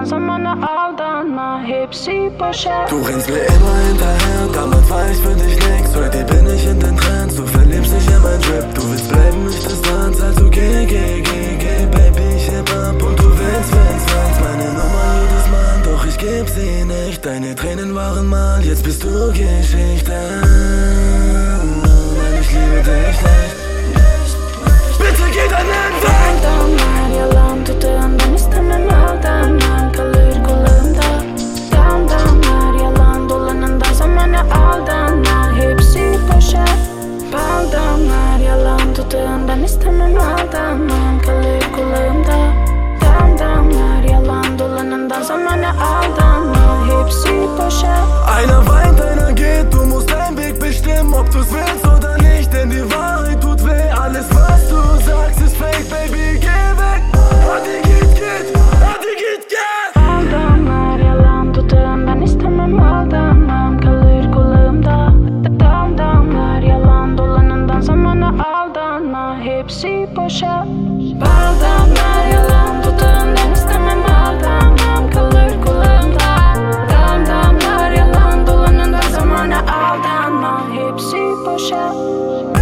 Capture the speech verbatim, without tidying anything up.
dolanından zamana aldanma, hepsi boşa. Du rennst mir immer hinterher, damals war ich für dich nix. Heute bin ich in den Trends, du verliebst dich in mein Trip. Du willst bleiben, ich Distanz, also geh, geh, geh, geh, Baby, ich heb ab. Und du willst, willst, willst meine Nummer jedes Mal, doch ich geb sie nicht. Deine Tränen waren mal, jetzt bist du Geschichte. Nein, ich liebe dich nicht. Bitte geh deinen Weg. Damlar yalan tutağından istemem aldanmam, kalır kulağımda. Dam damlar yalan dolanından zamana aldanma, hepsi boşa. Bal damlar yalan tutağından istemem aldanmam, kalır kulağımda. Dam damlar yalan dolanından zamana aldanma, hepsi boşa. Einer weint, einer geht, du musst deinen Weg bestimmen, ob du's willst oder nicht, denn die Wahrheit tut weh. Alles was du sagst ist fake, baby, geh weg. Hadi git git, hadi git git. Aldamlar yalan tutağından istemem aldanmam, kalır kulağımda. Dam damlar yalan dolanından zamana aldanma, hepsi boşa. Bal damlar yalan tutağından istemem aldanmam, kalır kulağımda. Dam damlar yalan dolanından zamana aldanma, hepsi boşa.